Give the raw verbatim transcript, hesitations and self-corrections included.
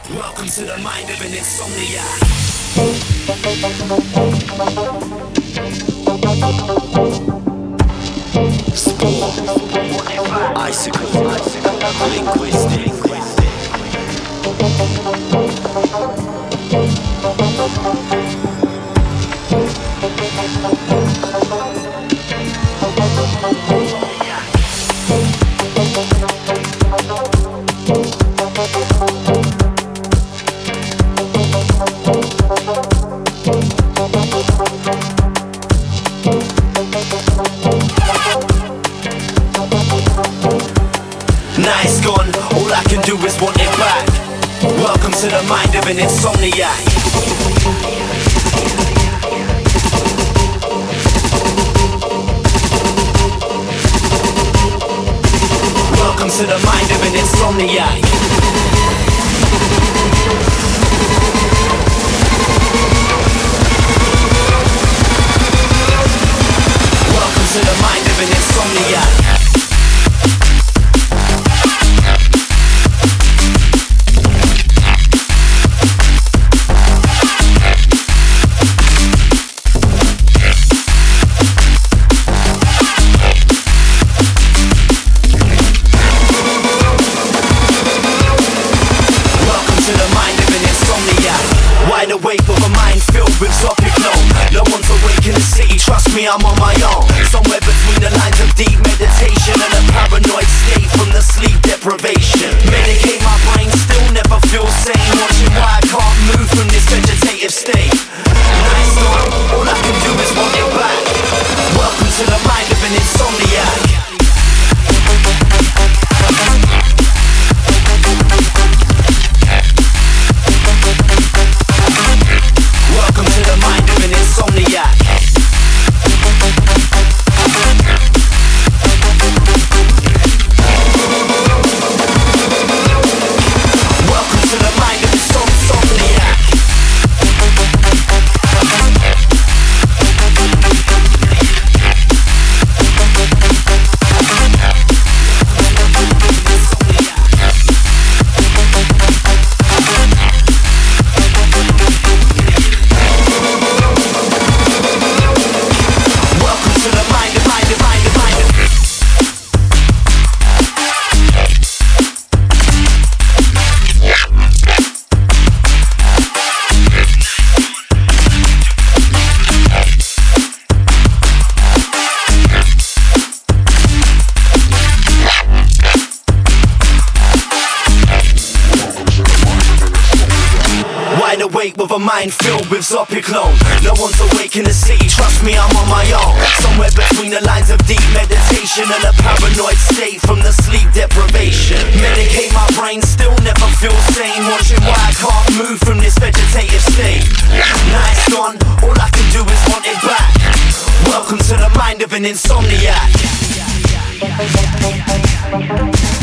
Welcome to the mind of an insomniac. Icicle, icicle, linguistic. Nice gone, all I can do is want it back. Welcome to the mind of an insomniac. Welcome to the mind of an insomniac. Welcome to the mind of an insomniac. Wide awake with a mind filled with topic no No one's awake in the city, trust me, I'm on my own. Somewhere between the lines of deep meditation and a paranoid state from the sleep deprivation. Medicate my brain, still never feel sane. Watching why I can't move from this vegetative state. Nice gone, all I can do is want it back. Welcome to the mind of an insomniac. Welcome to the mind of an insomniac. Welcome to the mind of an insomniac. Wide awake with a mind filled with Zopiclone. No one's awake in the city, trust me, I'm on my own. Somewhere between the lines of deep meditation and a paranoid state from the sleep deprivation. Medicate my brain, still never feel sane. Watching why I can't move from this vegetative state. Nice gone, all I can do is want it back. Welcome to the mind of an insomniac.